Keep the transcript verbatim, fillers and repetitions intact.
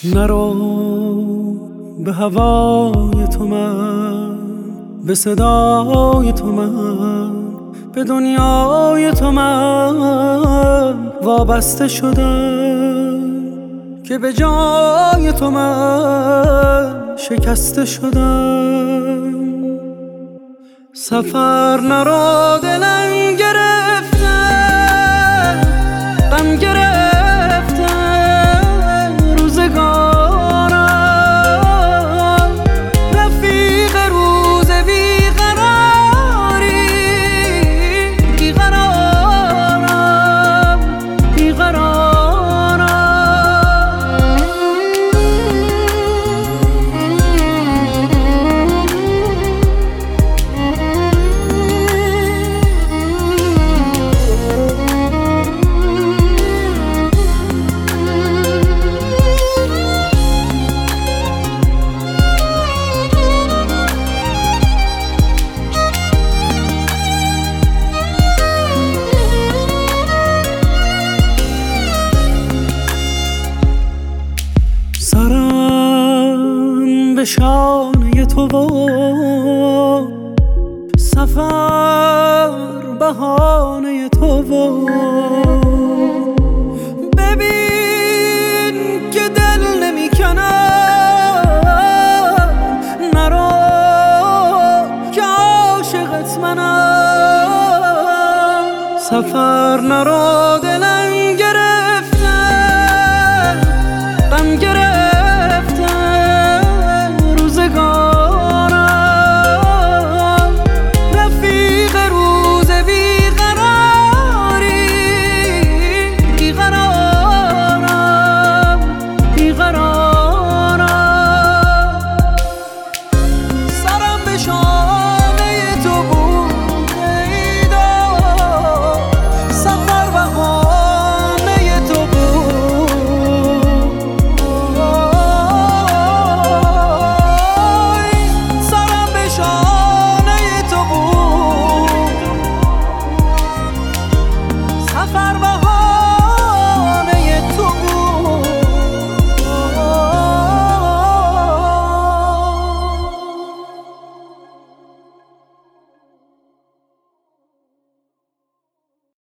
نرو به هوای تو من، به صدای تو من، به دنیای تو من وابسته شدم که به جای تو من شکسته شدم. سفر نرو دلم گرفته، غم گرفته روزگارم، رفیق روز بیقراری، بیقرارم بیقرارم. سرم به شانه تو و سفر بهانه تو و ببین که دل نمی کنم، نرو که عاشقت منم. سفر نرو